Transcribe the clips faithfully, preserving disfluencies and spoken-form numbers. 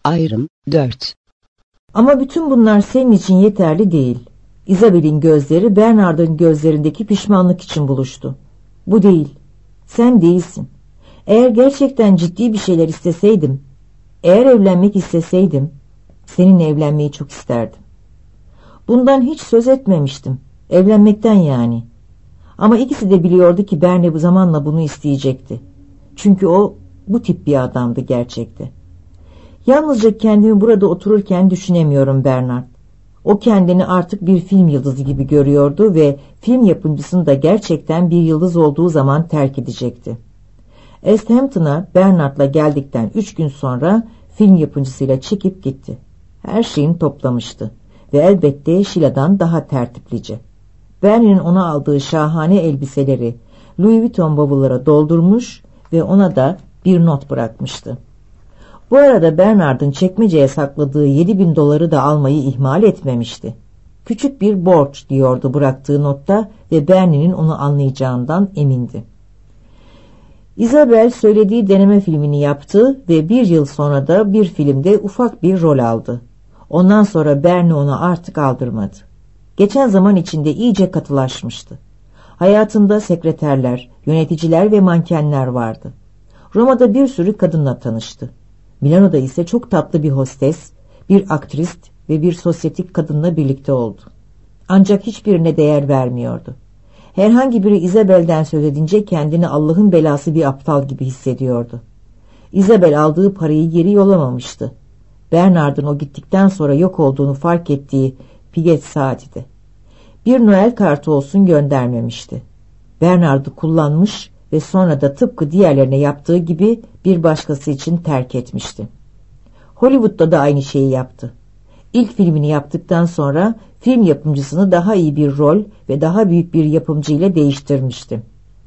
Ayrım dört. Ama bütün bunlar senin için yeterli değil. Isabel'in gözleri Bernard'ın gözlerindeki pişmanlık için buluştu. Bu değil. Sen değilsin. Eğer gerçekten ciddi bir şeyler isteseydim, eğer evlenmek isteseydim, seninle evlenmeyi çok isterdim. Bundan hiç söz etmemiştim. Evlenmekten yani. Ama ikisi de biliyordu ki Bernie bu zamanla bunu isteyecekti. Çünkü o bu tip bir adamdı gerçekte. Yalnızca kendimi burada otururken düşünemiyorum Bernard. O kendini artık bir film yıldızı gibi görüyordu ve film yapımcısını da gerçekten bir yıldız olduğu zaman terk edecekti. East Hampton'a Bernard'la geldikten üç gün sonra film yapımcısıyla çekip gitti. Her şeyini toplamıştı ve elbette Sheila'dan daha tertiplice. Bernie'nin ona aldığı şahane elbiseleri Louis Vuitton bavullara doldurmuş ve ona da bir not bırakmıştı. Bu arada Bernard'ın çekmeceye sakladığı yedi bin doları da almayı ihmal etmemişti. Küçük bir borç diyordu bıraktığı notta ve Bernie'nin onu anlayacağından emindi. Isabel söylediği deneme filmini yaptı ve bir yıl sonra da bir filmde ufak bir rol aldı. Ondan sonra Bernie onu artık aldırmadı. Geçen zaman içinde iyice katılaşmıştı. Hayatında sekreterler, yöneticiler ve mankenler vardı. Roma'da bir sürü kadınla tanıştı. Milano'da ise çok tatlı bir hostes, bir aktrist ve bir sosyetik kadınla birlikte oldu. Ancak hiçbirine değer vermiyordu. Herhangi biri Isabel'den söz edince kendini Allah'ın belası bir aptal gibi hissediyordu. Isabel aldığı parayı geri yollamamıştı. Bernard'ın o gittikten sonra yok olduğunu fark ettiği Piget saatiydi. Bir Noel kartı olsun göndermemişti. Bernard'ı kullanmış ve sonra da tıpkı diğerlerine yaptığı gibi bir başkası için terk etmişti. Hollywood'da da aynı şeyi yaptı. İlk filmini yaptıktan sonra film yapımcısını daha iyi bir rol ve daha büyük bir yapımcı ile değiştirmişti.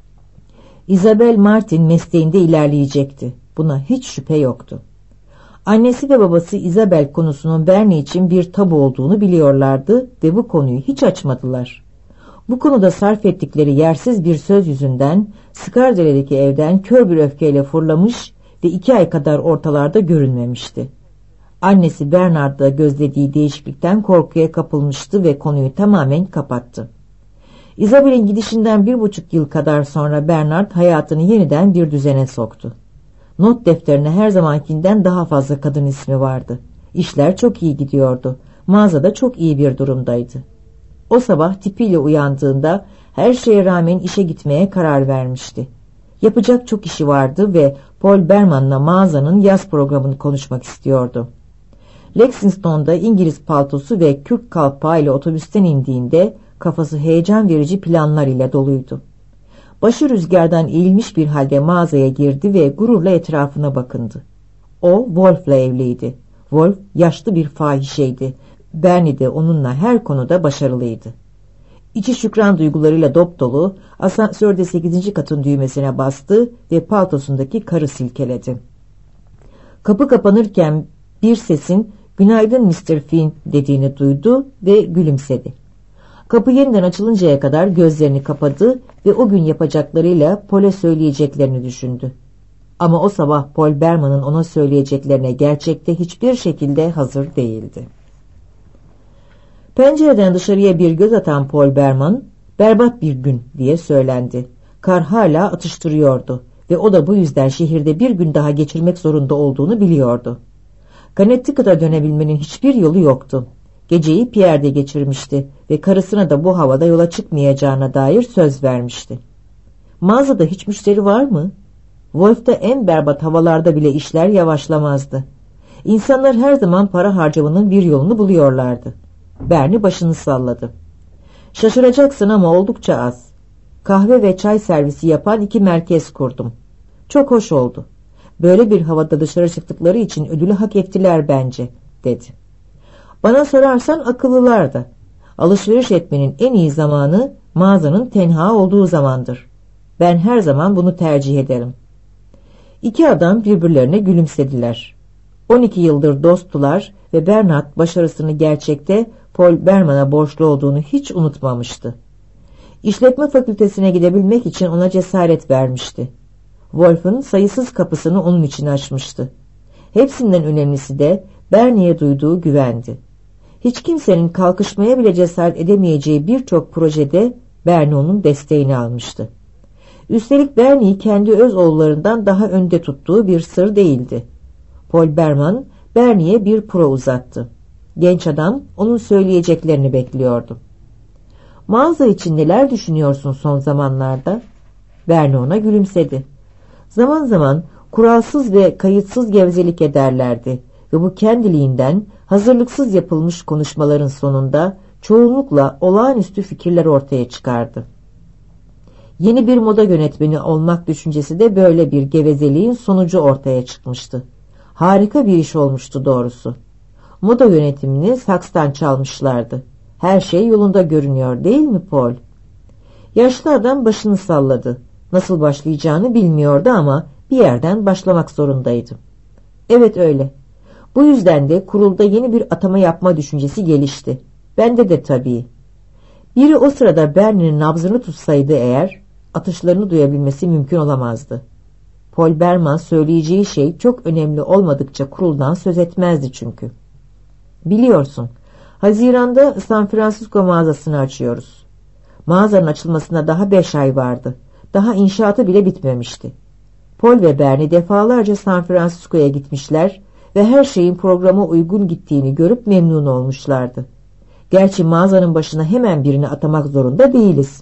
Isabel Martin mesleğinde ilerleyecekti. Buna hiç şüphe yoktu. Annesi ve babası Isabel konusunun Bernie için bir tabu olduğunu biliyorlardı ve bu konuyu hiç açmadılar. Bu konuda sarf ettikleri yersiz bir söz yüzünden Scardelle'deki evden kör bir öfkeyle fırlamış ve iki ay kadar ortalarda görünmemişti. Annesi Bernard'da gözlediği değişiklikten korkuya kapılmıştı ve konuyu tamamen kapattı. Isabel'in gidişinden bir buçuk yıl kadar sonra Bernard hayatını yeniden bir düzene soktu. Not defterine her zamankinden daha fazla kadın ismi vardı. İşler çok iyi gidiyordu. Mağazada çok iyi bir durumdaydı. O sabah tipiyle uyandığında her şeye rağmen işe gitmeye karar vermişti. Yapacak çok işi vardı ve Paul Berman'la mağazanın yaz programını konuşmak istiyordu. Lexington'da İngiliz paltosu ve kürk kalpağı ile otobüsten indiğinde kafası heyecan verici planlar ile doluydu. Başı rüzgardan eğilmiş bir halde mağazaya girdi ve gururla etrafına bakındı. O Wolf'la evliydi. Wolf yaşlı bir fahişeydi. Bernie de onunla her konuda başarılıydı. İçi şükran duygularıyla dopdolu, asansörde sekizinci katın düğmesine bastı ve paltosundaki karı silkeledi. Kapı kapanırken bir sesin "Günaydın mister Finn" dediğini duydu ve gülümsedi. Kapı yeniden açılıncaya kadar gözlerini kapadı ve o gün yapacaklarıyla Paul'e söyleyeceklerini düşündü. Ama o sabah Paul Berman'ın ona söyleyeceklerine gerçekte hiçbir şekilde hazır değildi. Pencereden dışarıya bir göz atan Paul Berman, "Berbat bir gün" diye söylendi. Kar hala atıştırıyordu ve o da bu yüzden şehirde bir gün daha geçirmek zorunda olduğunu biliyordu. Connecticut'a dönebilmenin hiçbir yolu yoktu. Geceyi Pierre'de geçirmişti ve karısına da bu havada yola çıkmayacağına dair söz vermişti. Mağazada hiç müşteri var mı? Wolf'ta en berbat havalarda bile işler yavaşlamazdı. İnsanlar her zaman para harcamanın bir yolunu buluyorlardı. Bernie başını salladı. "Şaşıracaksın ama oldukça az. Kahve ve çay servisi yapan iki merkez kurdum. Çok hoş oldu. Böyle bir havada dışarı çıktıkları için ödülü hak ettiler bence," dedi. "Bana sorarsan akıllılar da. Alışveriş etmenin en iyi zamanı mağazanın tenha olduğu zamandır. Ben her zaman bunu tercih ederim." İki adam birbirlerine gülümsediler. on iki yıldır dosttular ve Bernard başarısını gerçekte Paul Berman'a borçlu olduğunu hiç unutmamıştı. İşletme fakültesine gidebilmek için ona cesaret vermişti. Wolf'un sayısız kapısını onun için açmıştı. Hepsinden önemlisi de Bernie'ye duyduğu güvendi. Hiç kimsenin kalkışmaya bile cesaret edemeyeceği birçok projede Bernie onun desteğini almıştı. Üstelik Bernie'yi kendi öz oğullarından daha önde tuttuğu bir sır değildi. Paul Berman Bernie'ye bir pro uzattı. Genç adam onun söyleyeceklerini bekliyordu. Mağaza için neler düşünüyorsun son zamanlarda? Bernie ona gülümsedi. Zaman zaman kuralsız ve kayıtsız gevezelik ederlerdi ve bu kendiliğinden hazırlıksız yapılmış konuşmaların sonunda çoğunlukla olağanüstü fikirler ortaya çıkardı. Yeni bir moda yönetmeni olmak düşüncesi de böyle bir gevezeliğin sonucu ortaya çıkmıştı. Harika bir iş olmuştu doğrusu. Moda yönetimini sakstan çalmışlardı. Her şey yolunda görünüyor değil mi Paul? Yaşlı adam başını salladı. Nasıl başlayacağını bilmiyordu ama bir yerden başlamak zorundaydı. Evet öyle. Bu yüzden de kurulda yeni bir atama yapma düşüncesi gelişti. Bende de tabii. Biri o sırada Bernie'nin nabzını tutsaydı eğer, atışlarını duyabilmesi mümkün olamazdı. Paul Berman söyleyeceği şey çok önemli olmadıkça kuruldan söz etmezdi çünkü. Biliyorsun, Haziran'da San Francisco mağazasını açıyoruz. Mağazanın açılmasına daha beş ay vardı. Daha inşaatı bile bitmemişti. Paul ve Bernie defalarca San Francisco'ya gitmişler ve her şeyin programa uygun gittiğini görüp memnun olmuşlardı. Gerçi mağazanın başına hemen birini atamak zorunda değiliz.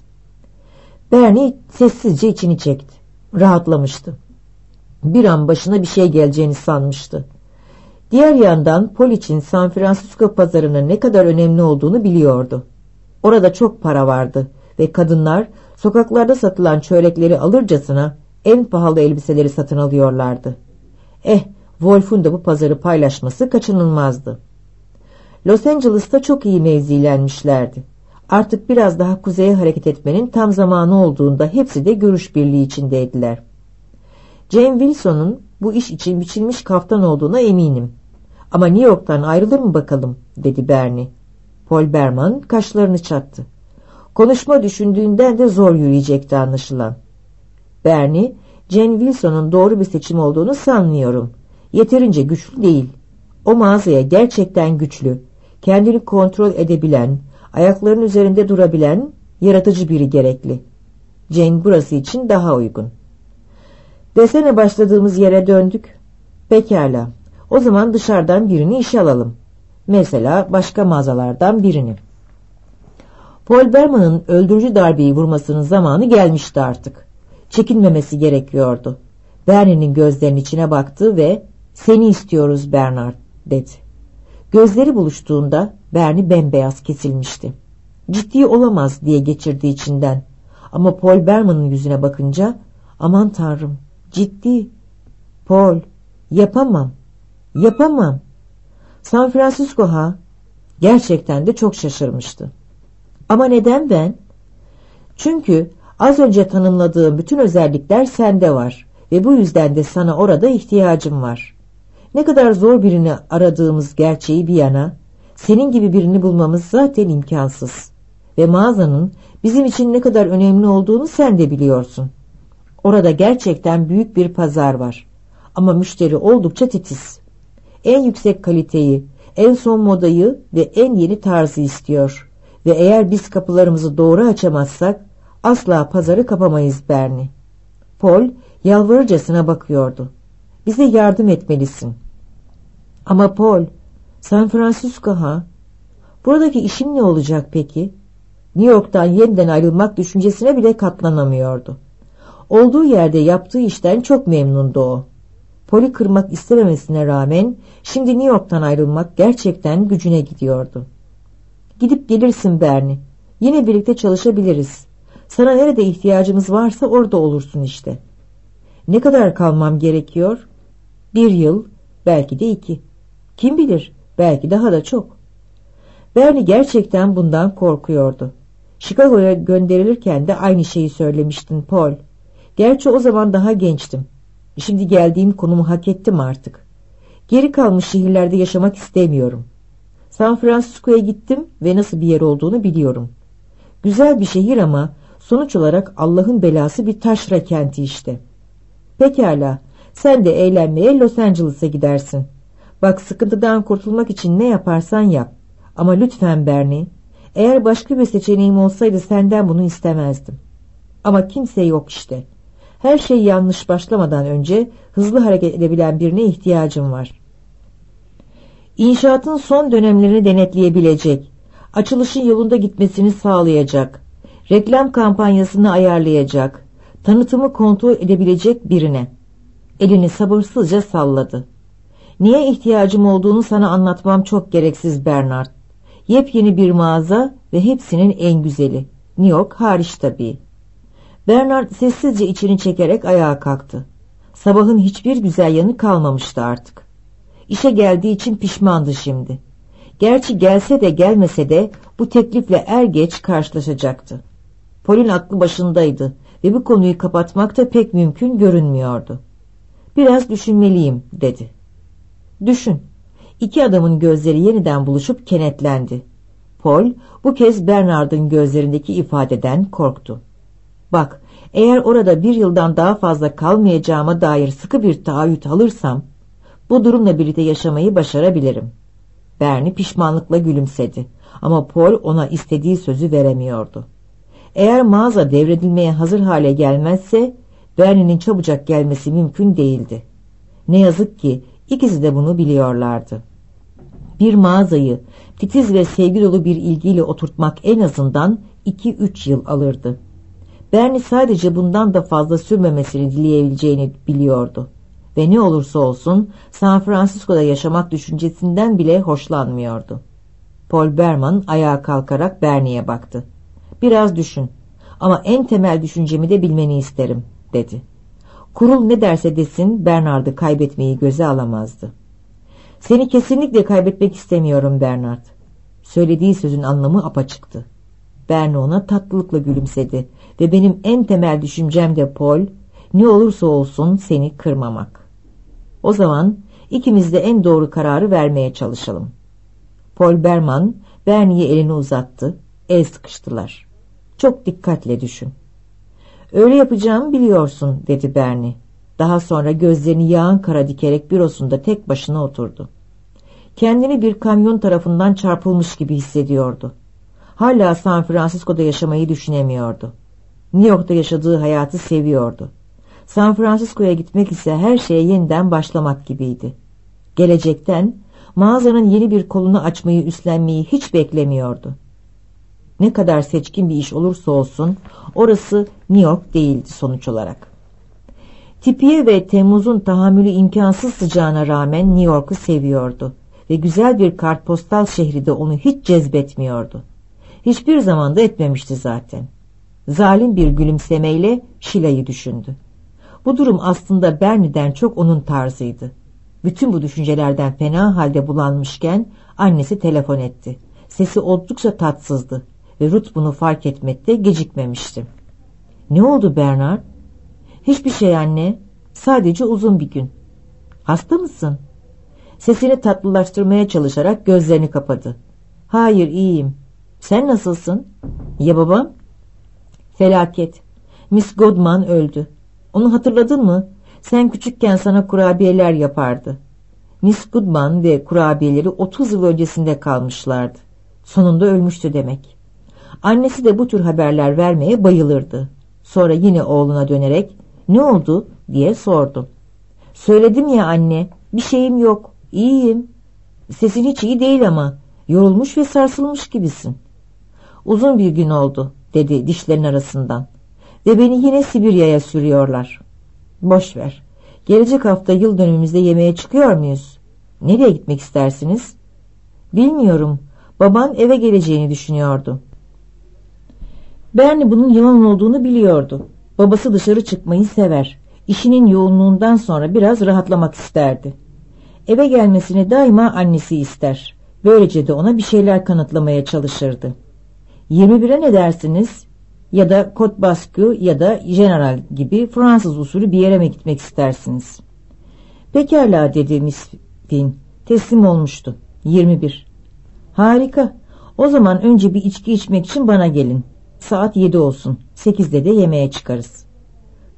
Bernie sessizce içini çekti. Rahatlamıştı. Bir an başına bir şey geleceğini sanmıştı. Diğer yandan Paul için San Francisco pazarının ne kadar önemli olduğunu biliyordu. Orada çok para vardı ve kadınlar sokaklarda satılan çörekleri alırcasına en pahalı elbiseleri satın alıyorlardı. Eh, Wolf'un da bu pazarı paylaşması kaçınılmazdı. Los Angeles'ta çok iyi mevzilenmişlerdi. Artık biraz daha kuzeye hareket etmenin tam zamanı olduğunda hepsi de görüş birliği içindeydiler. Jane Wilson'un bu iş için biçilmiş kaftan olduğuna eminim. Ama New York'tan ayrılır mı bakalım, dedi Bernie. Paul Berman kaşlarını çattı. Konuşma düşündüğünden de zor yürüyecekti anlaşılan. Bernie, Jane Wilson'un doğru bir seçim olduğunu sanmıyorum. Yeterince güçlü değil. O mağazaya gerçekten güçlü, kendini kontrol edebilen, ayaklarının üzerinde durabilen, yaratıcı biri gerekli. Jane burası için daha uygun. Desene başladığımız yere döndük. Pekala, o zaman dışarıdan birini işe alalım. Mesela başka mağazalardan birini. Paul Berman'ın öldürücü darbeyi vurmasının zamanı gelmişti artık. Çekinmemesi gerekiyordu. Bernie'nin gözlerinin içine baktı ve "Seni istiyoruz Bernard," dedi. Gözleri buluştuğunda Bernie bembeyaz kesilmişti. Ciddi olamaz diye geçirdi içinden. Ama Paul Berman'ın yüzüne bakınca "Aman Tanrım, ciddi. Paul, yapamam, yapamam. San Francisco ha?" Gerçekten de çok şaşırmıştı. "Ama neden ben?" "Çünkü az önce tanımladığım bütün özellikler sende var ve bu yüzden de sana orada ihtiyacım var. Ne kadar zor birini aradığımız gerçeği bir yana, senin gibi birini bulmamız zaten imkansız. Ve mağazanın bizim için ne kadar önemli olduğunu sen de biliyorsun. Orada gerçekten büyük bir pazar var. Ama müşteri oldukça titiz. En yüksek kaliteyi, en son modayı ve en yeni tarzı istiyor. Ve eğer biz kapılarımızı doğru açamazsak asla pazarı kapamayız Bernie." Paul yalvarırcasına bakıyordu. "Bize yardım etmelisin." "Ama Paul, San Francisco ha? Buradaki işim ne olacak peki?" New York'tan yeniden ayrılmak düşüncesine bile katlanamıyordu. Olduğu yerde yaptığı işten çok memnundu o. Paul'ü kırmak istememesine rağmen şimdi New York'tan ayrılmak gerçekten gücüne gidiyordu. "Gidip gelirsin Bernie. Yine birlikte çalışabiliriz. Sana nerede ihtiyacımız varsa orada olursun işte." "Ne kadar kalmam gerekiyor?" "Bir yıl, belki de iki. Kim bilir, belki daha da çok." Bernie gerçekten bundan korkuyordu. Chicago'ya gönderilirken de aynı şeyi söylemiştin Paul. Gerçi o zaman daha gençtim. Şimdi geldiğim konumu hak ettim artık. Geri kalmış şehirlerde yaşamak istemiyorum. San Francisco'ya gittim ve nasıl bir yer olduğunu biliyorum. Güzel bir şehir ama sonuç olarak Allah'ın belası bir taşra kenti işte. Pekala, Sen de eğlenmeye Los Angeles'a gidersin. Bak, sıkıntıdan kurtulmak için ne yaparsan yap. Ama lütfen Bernie, eğer başka bir seçeneğim olsaydı senden bunu istemezdim. Ama kimse yok işte. Her şey yanlış başlamadan önce hızlı hareket edebilen birine ihtiyacım var. İnşaatın son dönemlerini denetleyebilecek, açılışın yolunda gitmesini sağlayacak, reklam kampanyasını ayarlayacak, tanıtımı kontrol edebilecek birine. Elini sabırsızca salladı. Niye ihtiyacım olduğunu sana anlatmam çok gereksiz Bernard. Yepyeni bir mağaza ve hepsinin en güzeli. New York hariç tabii. Bernard sessizce içini çekerek ayağa kalktı. Sabahın hiçbir güzel yanı kalmamıştı artık. İşe geldiği için pişmandı şimdi. Gerçi gelse de gelmese de bu teklifle er geç karşılaşacaktı. Paul'ün aklı başındaydı ve bu konuyu kapatmak da pek mümkün görünmüyordu. Biraz düşünmeliyim dedi. Düşün. İki adamın gözleri yeniden buluşup kenetlendi. Paul bu kez Bernard'ın gözlerindeki ifadeden korktu. Bak, eğer orada bir yıldan daha fazla kalmayacağıma dair sıkı bir taahhüt alırsam, bu durumla birlikte yaşamayı başarabilirim. Bernie pişmanlıkla gülümsedi ama Paul ona istediği sözü veremiyordu. Eğer mağaza devredilmeye hazır hale gelmezse Bernie'nin çabucak gelmesi mümkün değildi. Ne yazık ki ikisi de bunu biliyorlardı. Bir mağazayı titiz ve sevgi dolu bir ilgiyle oturtmak en azından iki üç yıl alırdı. Bernie sadece bundan da fazla sürmemesini dileyebileceğini biliyordu. Ve ne olursa olsun San Francisco'da yaşamak düşüncesinden bile hoşlanmıyordu. Paul Berman ayağa kalkarak Bernie'ye baktı. Biraz düşün ama en temel düşüncemi de bilmeni isterim dedi. Kurul ne derse desin Bernard'ı kaybetmeyi göze alamazdı. Seni kesinlikle kaybetmek istemiyorum Bernard. Söylediği sözün anlamı apaçıktı. Bernie ona tatlılıkla gülümsedi ve benim en temel düşüncem de Paul, ne olursa olsun seni kırmamak. O zaman ikimiz de en doğru kararı vermeye çalışalım. Paul Berman Bernie'ye elini uzattı, el sıkıştılar. Çok dikkatle düşün. Öyle yapacağımı biliyorsun dedi Bernie. Daha sonra gözlerini yağın kara dikerek bürosunda tek başına oturdu. Kendini bir kamyon tarafından çarpılmış gibi hissediyordu. Hala San Francisco'da yaşamayı düşünemiyordu. New York'ta yaşadığı hayatı seviyordu. San Francisco'ya gitmek ise her şeye yeniden başlamak gibiydi. Gelecekten mağazanın yeni bir kolunu açmayı üstlenmeyi hiç beklemiyordu. Ne kadar seçkin bir iş olursa olsun orası New York değildi sonuç olarak. Tipiye ve Temmuz'un tahammülü imkansız sıcağına rağmen New York'u seviyordu ve güzel bir kartpostal şehri de onu hiç cezbetmiyordu. Hiçbir zaman da etmemişti zaten. Zalim bir gülümsemeyle Sheila'yı düşündü. Bu durum aslında Bernie'den çok onun tarzıydı. Bütün bu düşüncelerden fena halde bulanmışken annesi telefon etti. Sesi oldukça tatsızdı ve Ruth bunu fark etmekte gecikmemişti. Ne oldu Bernard? Hiçbir şey anne. Sadece uzun bir gün. Hasta mısın? Sesini tatlılaştırmaya çalışarak gözlerini kapadı. Hayır, iyiyim. Sen nasılsın? Ya babam? Felaket. Miss Goodman öldü. Onu hatırladın mı? Sen küçükken sana kurabiyeler yapardı. Miss Goodman ve kurabiyeleri otuz yıl öncesinde kalmışlardı. Sonunda ölmüştü demek. Annesi de bu tür haberler vermeye bayılırdı. Sonra yine oğluna dönerek ne oldu diye sordu. Söyledim ya anne, bir şeyim yok, iyiyim. Sesin hiç iyi değil ama yorulmuş ve sarsılmış gibisin. Uzun bir gün oldu dedi dişlerin arasından. Ve beni yine Sibirya'ya sürüyorlar. Boş ver. Gelecek hafta yıl dönümümüzde yemeğe çıkıyor muyuz? Nereye gitmek istersiniz? Bilmiyorum. Baban eve geleceğini düşünüyordu. Bernie bunun yalan olduğunu biliyordu. Babası dışarı çıkmayı sever. İşinin yoğunluğundan sonra biraz rahatlamak isterdi. Eve gelmesini daima annesi ister. Böylece de ona bir şeyler kanıtlamaya çalışırdı. yirmi bire ne dersiniz? Ya da Côte Basque ya da General gibi Fransız usulü bir yere mi gitmek istersiniz? Pekala dedi Miss Finn. Teslim olmuştu. yirmi bir. Harika. O zaman önce bir içki içmek için bana gelin. Saat yedi olsun. sekizde de yemeğe çıkarız.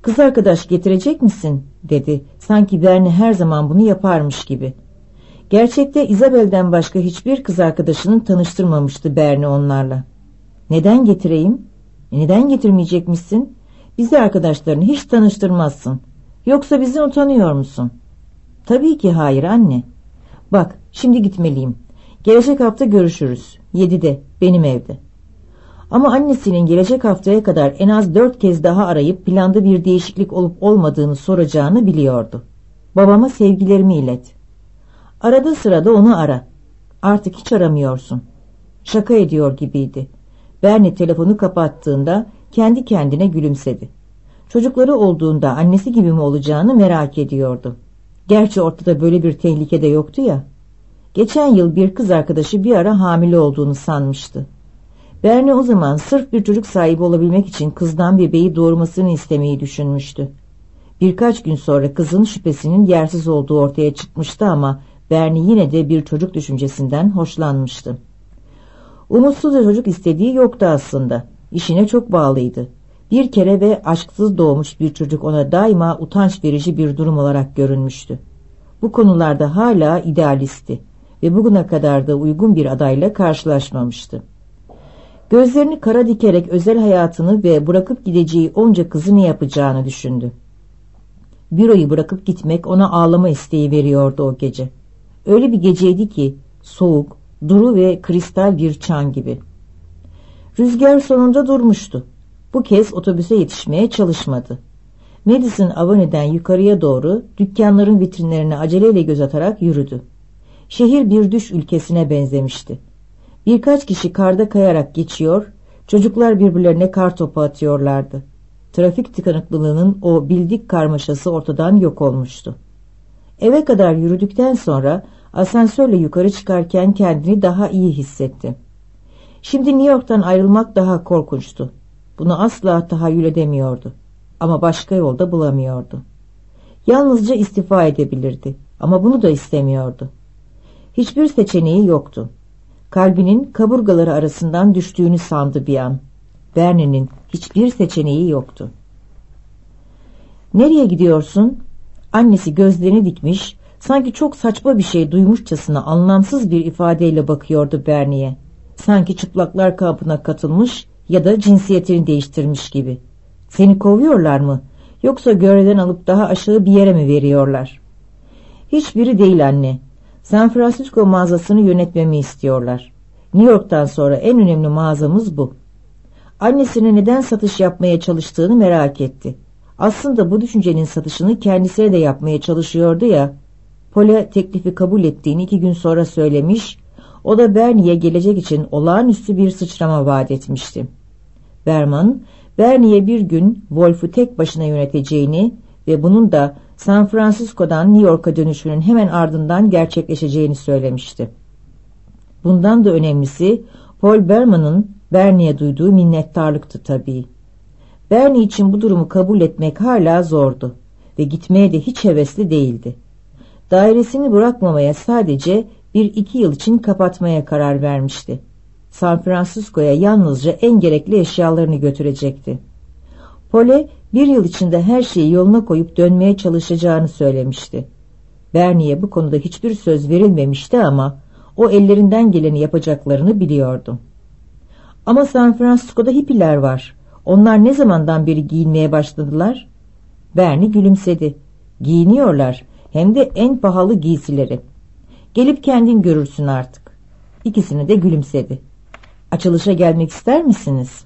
Kız arkadaş getirecek misin dedi. Sanki Bernie her zaman bunu yaparmış gibi. Gerçekte Isabel'den başka hiçbir kız arkadaşının tanıştırmamıştı Bernie onlarla. Neden getireyim? Neden getirmeyecekmişsin? Bizi arkadaşlarını hiç tanıştırmazsın. Yoksa bizi utanıyor musun? Tabii ki hayır anne. Bak şimdi gitmeliyim. Gelecek hafta görüşürüz. Yedide benim evde. Ama annesinin gelecek haftaya kadar en az dört kez daha arayıp planda bir değişiklik olup olmadığını soracağını biliyordu. Babama sevgilerimi ilet. Arada sırada onu ara. Artık hiç aramıyorsun. Şaka ediyor gibiydi. Bernie telefonu kapattığında kendi kendine gülümsedi. Çocukları olduğunda annesi gibi mi olacağını merak ediyordu. Gerçi ortada böyle bir tehlike de yoktu ya. Geçen yıl bir kız arkadaşı bir ara hamile olduğunu sanmıştı. Bernie o zaman sırf bir çocuk sahibi olabilmek için kızdan bebeği doğurmasını istemeyi düşünmüştü. Birkaç gün sonra kızın şüphesinin yersiz olduğu ortaya çıkmıştı ama Bernie yine de bir çocuk düşüncesinden hoşlanmıştı. Umutsuzca çocuk istediği yoktu aslında. İşine çok bağlıydı. Bir kere ve aşksız doğmuş bir çocuk ona daima utanç verici bir durum olarak görünmüştü. Bu konularda hala idealistti ve bugüne kadar da uygun bir adayla karşılaşmamıştı. Gözlerini kara dikerek özel hayatını ve bırakıp gideceği onca kızı ne yapacağını düşündü. Büroyu bırakıp gitmek ona ağlama isteği veriyordu o gece. Öyle bir geceydi ki soğuk, duru ve kristal bir çan gibi. Rüzgar sonunda durmuştu. Bu kez otobüse yetişmeye çalışmadı. Madison Avenue'den yukarıya doğru dükkanların vitrinlerine aceleyle göz atarak yürüdü. Şehir bir düş ülkesine benzemişti. Birkaç kişi karda kayarak geçiyor, çocuklar birbirlerine kar topu atıyorlardı. Trafik tıkanıklılığının o bildik karmaşası ortadan yok olmuştu. Eve kadar yürüdükten sonra asansörle yukarı çıkarken kendini daha iyi hissetti. Şimdi New York'tan ayrılmak daha korkunçtu. Bunu asla tahayyül edemiyordu. Ama başka yolda bulamıyordu. Yalnızca istifa edebilirdi ama bunu da istemiyordu. Hiçbir seçeneği yoktu. Kalbinin kaburgaları arasından düştüğünü sandı bir an. Bernie'nin hiçbir seçeneği yoktu. "Nereye gidiyorsun?" Annesi gözlerini dikmiş, sanki çok saçma bir şey duymuşçasına anlamsız bir ifadeyle bakıyordu Bernie'ye. Sanki çıplaklar kampına katılmış ya da cinsiyetini değiştirmiş gibi. "Seni kovuyorlar mı? Yoksa görevden alıp daha aşağı bir yere mi veriyorlar?" "Hiçbiri değil anne. San Francisco mağazasını yönetmemi istiyorlar. New York'tan sonra en önemli mağazamız bu." Annesine neden satış yapmaya çalıştığını merak etti. Aslında bu düşüncenin satışını kendisine de yapmaya çalışıyordu ya. Paul'e teklifi kabul ettiğini iki gün sonra söylemiş, o da Bernie'ye gelecek için olağanüstü bir sıçrama vaat etmişti. Berman, Bernie'ye bir gün Wolf'u tek başına yöneteceğini ve bunun da San Francisco'dan New York'a dönüşünün hemen ardından gerçekleşeceğini söylemişti. Bundan da önemlisi Paul Berman'ın Bernie'ye duyduğu minnettarlıktı tabii. Bernie için bu durumu kabul etmek hala zordu ve gitmeye de hiç hevesli değildi. Dairesini bırakmamaya, sadece bir iki yıl için kapatmaya karar vermişti. San Francisco'ya yalnızca en gerekli eşyalarını götürecekti. Paul'e bir yıl içinde her şeyi yoluna koyup dönmeye çalışacağını söylemişti. Bernie'ye bu konuda hiçbir söz verilmemişti ama o ellerinden geleni yapacaklarını biliyordu. "Ama San Francisco'da hippiler var. Onlar ne zamandan beri giyinmeye başladılar?" Bernie gülümsedi. "Giyiniyorlar, hem de en pahalı giysileri. Gelip kendin görürsün artık." İkisine de gülümsedi. "Açılışa gelmek ister misiniz?"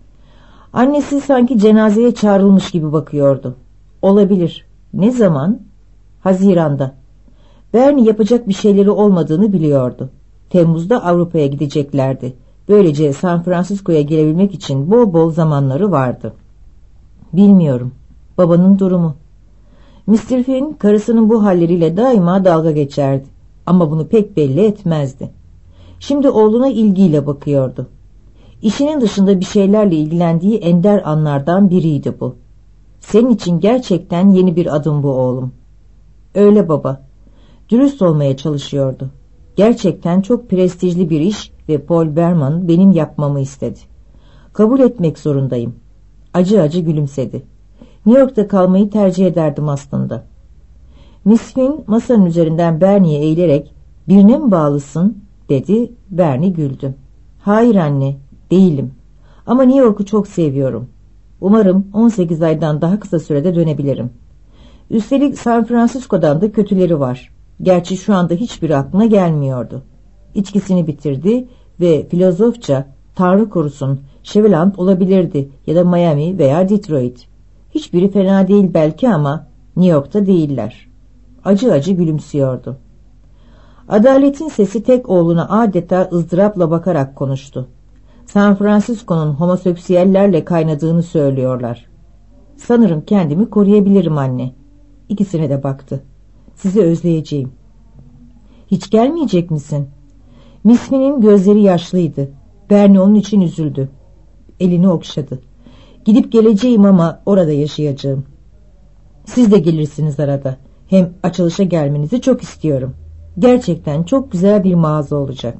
Annesi sanki cenazeye çağrılmış gibi bakıyordu. "Olabilir. Ne zaman?" "Haziran'da." Bernie yapacak bir şeyleri olmadığını biliyordu. Temmuz'da Avrupa'ya gideceklerdi. Böylece San Francisco'ya gelebilmek için bol bol zamanları vardı. "Bilmiyorum. Babanın durumu." mister Finn karısının bu halleriyle daima dalga geçerdi. Ama bunu pek belli etmezdi. Şimdi oğluna ilgiyle bakıyordu. İşinin dışında bir şeylerle ilgilendiği ender anlardan biriydi bu. "Senin için gerçekten yeni bir adım bu oğlum." "Öyle baba." Dürüst olmaya çalışıyordu. Gerçekten çok prestijli bir iş ve Paul Berman benim yapmamı istedi. Kabul etmek zorundayım. Acı acı gülümsedi. New York'ta kalmayı tercih ederdim aslında. Miss Finn masanın üzerinden Bernie'ye eğilerek "Birine mi bağlısın?" dedi. Bernie güldü. "Hayır anne, değilim. Ama New York'u çok seviyorum. Umarım on sekiz aydan daha kısa sürede dönebilirim. Üstelik San Francisco'dan da kötüleri var. Gerçi şu anda hiçbir aklına gelmiyordu." İçkisini bitirdi ve filozofça "Tanrı korusun, Cleveland olabilirdi ya da Miami veya Detroit. Hiçbiri fena değil belki ama New York'ta değiller." Acı acı gülümsüyordu. Adalet'in sesi tek oğluna adeta ızdırapla bakarak konuştu. "San Francisco'nun homoseksüellerle kaynadığını söylüyorlar. Sanırım kendimi koruyabilirim anne." İkisine de baktı. "Sizi özleyeceğim." "Hiç gelmeyecek misin?" Miss Finn'in gözleri yaşlıydı. Bernie onun için üzüldü. Elini okşadı. "Gidip geleceğim ama orada yaşayacağım. Siz de gelirsiniz arada. Hem açılışa gelmenizi çok istiyorum. Gerçekten çok güzel bir mağaza olacak."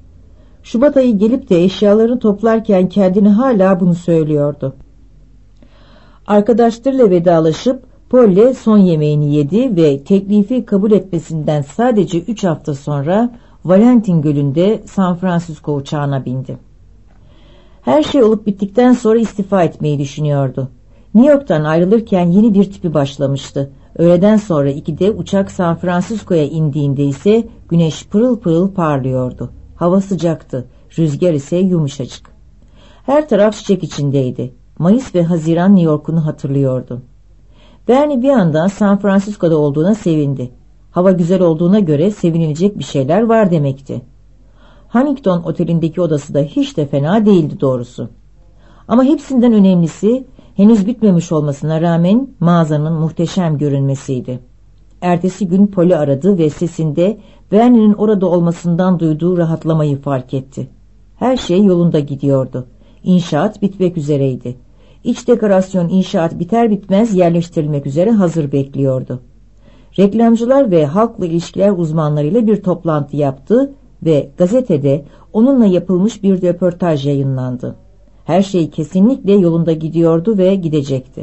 Şubat ayı gelip de eşyalarını toplarken kendine hala bunu söylüyordu. Arkadaşlarıyla vedalaşıp Polly son yemeğini yedi ve teklifi kabul etmesinden sadece üç hafta sonra Valentin Gölü'nde San Francisco uçağına bindi. Her şey olup bittikten sonra istifa etmeyi düşünüyordu. New York'tan ayrılırken yeni bir tipi başlamıştı. Öğleden sonra ikide uçak San Francisco'ya indiğinde ise güneş pırıl pırıl parlıyordu. Hava sıcaktı, rüzgar ise yumuşacık. Her taraf çiçek içindeydi. Mayıs ve Haziran New York'unu hatırlıyordu. Bernie bir yandan San Francisco'da olduğuna sevindi. Hava güzel olduğuna göre sevinilecek bir şeyler var demekti. Huntington Oteli'ndeki odası da hiç de fena değildi doğrusu. Ama hepsinden önemlisi henüz bitmemiş olmasına rağmen mağazanın muhteşem görünmesiydi. Ertesi gün Polly aradı ve sesinde Bernie'nin orada olmasından duyduğu rahatlamayı fark etti. Her şey yolunda gidiyordu. İnşaat bitmek üzereydi. İç dekorasyon inşaat biter bitmez yerleştirilmek üzere hazır bekliyordu. Reklamcılar ve halkla ilişkiler uzmanlarıyla bir toplantı yaptı ve gazetede onunla yapılmış bir röportaj yayınlandı. Her şey kesinlikle yolunda gidiyordu ve gidecekti.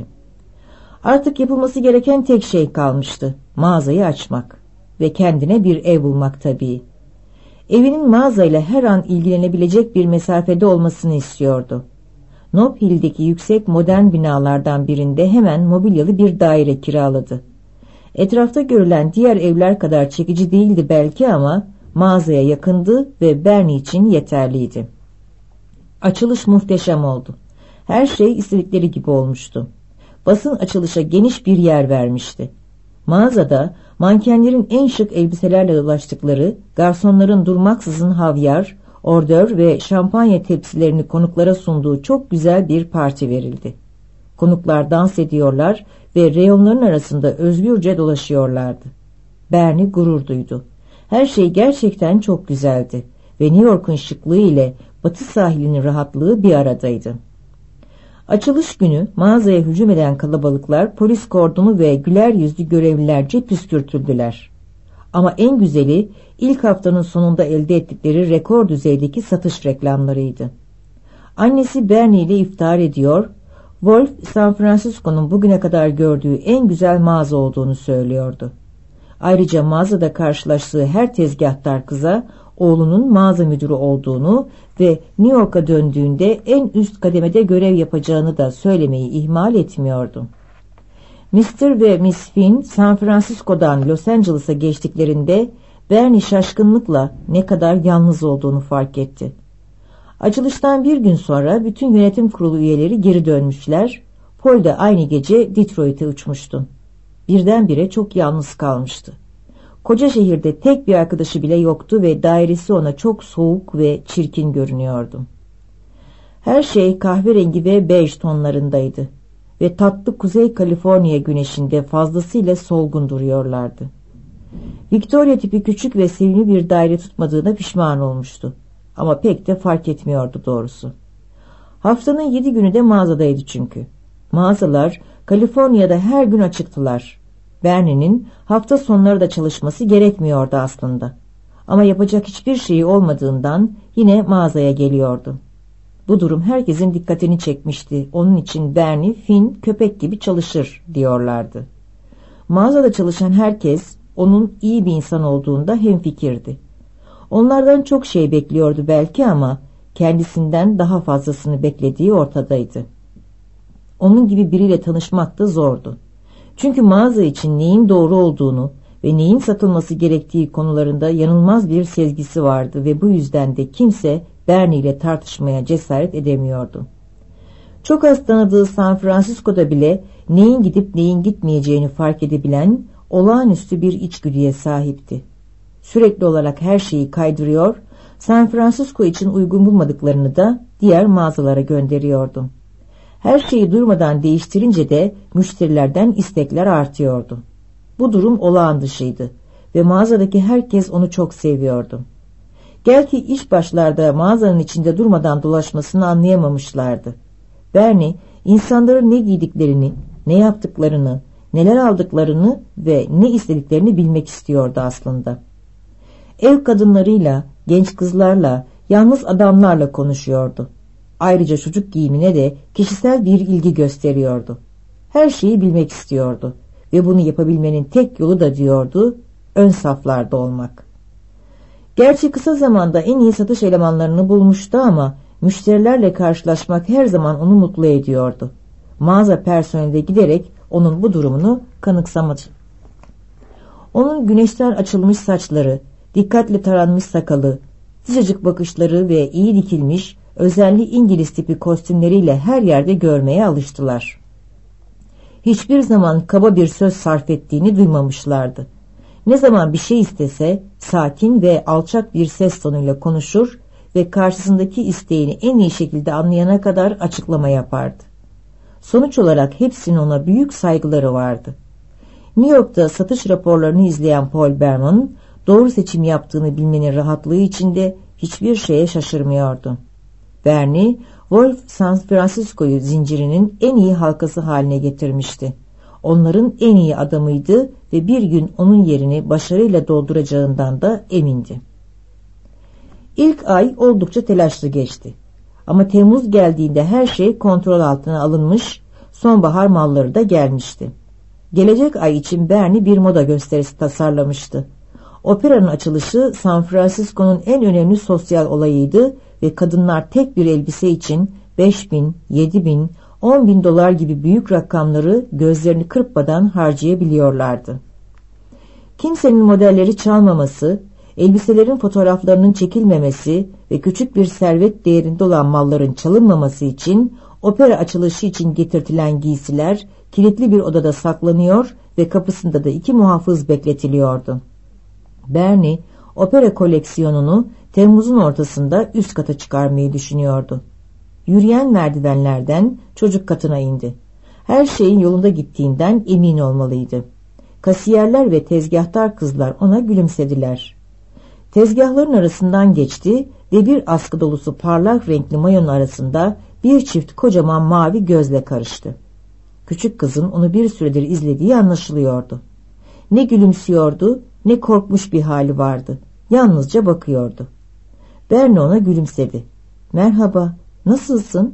Artık yapılması gereken tek şey kalmıştı: mağazayı açmak ve kendine bir ev bulmak tabii. Evinin mağazayla her an ilgilenebilecek bir mesafede olmasını istiyordu. Nob Hill'deki yüksek modern binalardan birinde hemen mobilyalı bir daire kiraladı. Etrafta görülen diğer evler kadar çekici değildi belki ama mağazaya yakındı ve Bernie için yeterliydi. Açılış muhteşem oldu. Her şey istedikleri gibi olmuştu. Basın açılışa geniş bir yer vermişti. Mağazada mankenlerin en şık elbiselerle dolaştıkları, garsonların durmaksızın havyar, ordör ve şampanya tepsilerini konuklara sunduğu çok güzel bir parti verildi. Konuklar dans ediyorlar ve reyonların arasında özgürce dolaşıyorlardı. Bernie gurur duydu. Her şey gerçekten çok güzeldi ve New York'un şıklığı ile batı sahilinin rahatlığı bir aradaydı. Açılış günü mağazaya hücum eden kalabalıklar polis kordonu ve güler yüzlü görevlilerce püskürtüldüler. Ama en güzeli ilk haftanın sonunda elde ettikleri rekor düzeydeki satış reklamlarıydı. Annesi Bernie ile iftihar ediyor, Wolf San Francisco'nun bugüne kadar gördüğü en güzel mağaza olduğunu söylüyordu. Ayrıca mağazada karşılaştığı her tezgahtar kıza oğlunun mağaza müdürü olduğunu ve New York'a döndüğünde en üst kademede görev yapacağını da söylemeyi ihmal etmiyordu. mister ve Miss Finn San Francisco'dan Los Angeles'a geçtiklerinde Bernie şaşkınlıkla ne kadar yalnız olduğunu fark etti. Açılıştan bir gün sonra bütün yönetim kurulu üyeleri geri dönmüşler. Paul de aynı gece Detroit'e uçmuştu. Birdenbire çok yalnız kalmıştı. Koca şehirde tek bir arkadaşı bile yoktu ve dairesi ona çok soğuk ve çirkin görünüyordu. Her şey kahverengi ve bej tonlarındaydı ve tatlı Kuzey Kaliforniya güneşinde fazlasıyla solgun duruyorlardı. Victoria tipi küçük ve sevimli bir daire tutmadığına pişman olmuştu. Ama pek de fark etmiyordu doğrusu. Haftanın yedi günü de mağazadaydı çünkü. Mağazalar Kaliforniya'da her gün açıktılar. Bernie'nin hafta sonları da çalışması gerekmiyordu aslında. Ama yapacak hiçbir şeyi olmadığından yine mağazaya geliyordu. Bu durum herkesin dikkatini çekmişti. Onun için Bernie, Finn köpek gibi çalışır diyorlardı. Mağazada çalışan herkes onun iyi bir insan olduğunda hemfikirdi. Onlardan çok şey bekliyordu belki ama kendisinden daha fazlasını beklediği ortadaydı. Onun gibi biriyle tanışmak da zordu. Çünkü mağaza için neyin doğru olduğunu ve neyin satılması gerektiği konularında yanılmaz bir sezgisi vardı ve bu yüzden de kimse Bernie ile tartışmaya cesaret edemiyordu. Çok az tanıdığı San Francisco'da bile neyin gidip neyin gitmeyeceğini fark edebilen olağanüstü bir içgüdüye sahipti. Sürekli olarak her şeyi kaydırıyor, San Francisco için uygun bulmadıklarını da diğer mağazalara gönderiyordu. Her şeyi durmadan değiştirince de müşterilerden istekler artıyordu. Bu durum olağan dışıydı ve mağazadaki herkes onu çok seviyordu. Gel ki iş başlarda mağazanın içinde durmadan dolaşmasını anlayamamışlardı. Bernie, insanların ne giydiklerini, ne yaptıklarını, neler aldıklarını ve ne istediklerini bilmek istiyordu aslında. Ev kadınlarıyla, genç kızlarla, yalnız adamlarla konuşuyordu. Ayrıca çocuk giyimine de kişisel bir ilgi gösteriyordu. Her şeyi bilmek istiyordu ve bunu yapabilmenin tek yolu da diyordu, ön saflarda olmak. Gerçi kısa zamanda en iyi satış elemanlarını bulmuştu ama müşterilerle karşılaşmak her zaman onu mutlu ediyordu. Mağaza personeli de giderek onun bu durumunu kanıksamadı. Onun güneşten açılmış saçları, dikkatle taranmış sakalı, sıcacık bakışları ve iyi dikilmiş, özenli İngiliz tipi kostümleriyle her yerde görmeye alıştılar. Hiçbir zaman kaba bir söz sarf ettiğini duymamışlardı. Ne zaman bir şey istese sakin ve alçak bir ses tonuyla konuşur ve karşısındaki isteğini en iyi şekilde anlayana kadar açıklama yapardı. Sonuç olarak hepsinin ona büyük saygıları vardı. New York'ta satış raporlarını izleyen Paul Berman, doğru seçim yaptığını bilmenin rahatlığı içinde hiçbir şeye şaşırmıyordu. Bernie, Wolf San Francisco'yu zincirinin en iyi halkası haline getirmişti. Onların en iyi adamıydı ve bir gün onun yerini başarıyla dolduracağından da emindi. İlk ay oldukça telaşlı geçti. Ama Temmuz geldiğinde her şey kontrol altına alınmış, sonbahar malları da gelmişti. Gelecek ay için Bernie bir moda gösterisi tasarlamıştı. Operanın açılışı San Francisco'nun en önemli sosyal olayıydı ve kadınlar tek bir elbise için beş bin, yedi bin, on bin dolar gibi büyük rakamları gözlerini kırpmadan harcayabiliyorlardı. Kimsenin modelleri çalmaması, elbiselerin fotoğraflarının çekilmemesi ve küçük bir servet değerinde olan malların çalınmaması için opera açılışı için getirtilen giysiler kilitli bir odada saklanıyor ve kapısında da iki muhafız bekletiliyordu. Bernie, opera koleksiyonunu Temmuz'un ortasında üst kata çıkarmayı düşünüyordu. Yürüyen merdivenlerden çocuk katına indi. Her şeyin yolunda gittiğinden emin olmalıydı. Kasiyerler ve tezgahtar kızlar ona gülümsediler. Tezgahların arasından geçti ve bir askı dolusu parlak renkli mayonun arasında bir çift kocaman mavi gözle karıştı. Küçük kızın onu bir süredir izlediği anlaşılıyordu. Ne gülümsüyordu ne korkmuş bir hali vardı. Yalnızca bakıyordu. Bernie ona gülümsedi. "Merhaba, nasılsın?"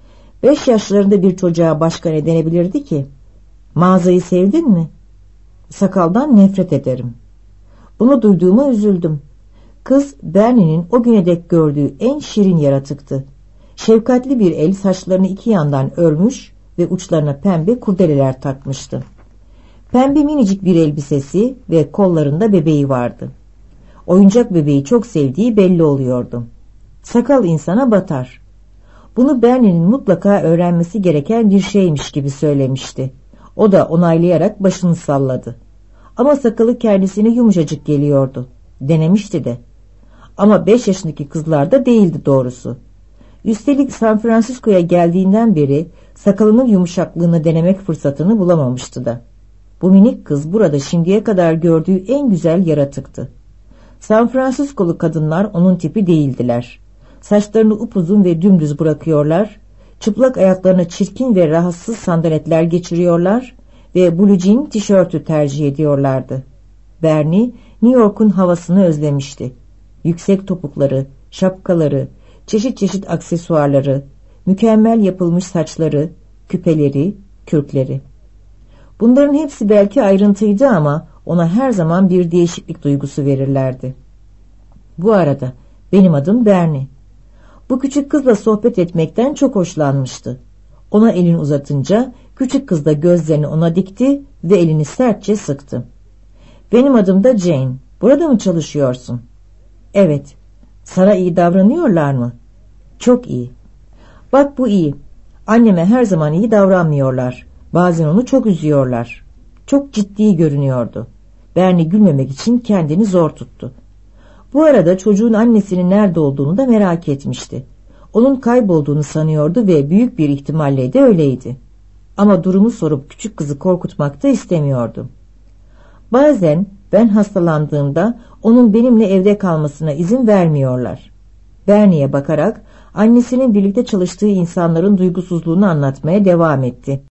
Beş yaşlarında bir çocuğa başka ne denebilirdi ki? "Mağazayı sevdin mi?" "Sakaldan nefret ederim." Bunu duyduğuma üzüldüm. Kız Bernie'nin o güne dek gördüğü en şirin yaratıktı. Şefkatli bir el saçlarını iki yandan örmüş ve uçlarına pembe kurdeleler takmıştı. Pembe minicik bir elbisesi ve kollarında bebeği vardı. Oyuncak bebeği çok sevdiği belli oluyordu. Sakal insana batar. Bunu Bernie'nin mutlaka öğrenmesi gereken bir şeymiş gibi söylemişti. O da onaylayarak başını salladı. Ama sakalı kendisine yumuşacık geliyordu. Denemişti de. Ama beş yaşındaki kızlarda değildi doğrusu. Üstelik San Francisco'ya geldiğinden beri sakalının yumuşaklığını denemek fırsatını bulamamıştı da. Bu minik kız burada şimdiye kadar gördüğü en güzel yaratıktı. San Francisco'lu kadınlar onun tipi değildiler. Saçlarını upuzun ve dümdüz bırakıyorlar, çıplak ayaklarına çirkin ve rahatsız sandaletler geçiriyorlar ve blue jean tişörtü tercih ediyorlardı. Bernie, New York'un havasını özlemişti. Yüksek topukları, şapkaları, çeşit çeşit aksesuarları, mükemmel yapılmış saçları, küpeleri, kürkleri. Bunların hepsi belki ayrıntıydı ama ona her zaman bir değişiklik duygusu verirlerdi. Bu arada benim adım Bernie. Bu küçük kızla sohbet etmekten çok hoşlanmıştı. Ona elini uzatınca küçük kız da gözlerini ona dikti ve elini sertçe sıktı. Benim adım da Jane. Burada mı çalışıyorsun? Evet. Sana iyi davranıyorlar mı? Çok iyi. Bak bu iyi. Anneme her zaman iyi davranmıyorlar. Bazen onu çok üzüyorlar. Çok ciddi görünüyordu. Bernie gülmemek için kendini zor tuttu. Bu arada çocuğun annesinin nerede olduğunu da merak etmişti. Onun kaybolduğunu sanıyordu ve büyük bir ihtimalle de öyleydi. Ama durumu sorup küçük kızı korkutmak da istemiyordu. Bazen ben hastalandığımda onun benimle evde kalmasına izin vermiyorlar. Bernie'ye bakarak annesinin birlikte çalıştığı insanların duygusuzluğunu anlatmaya devam etti.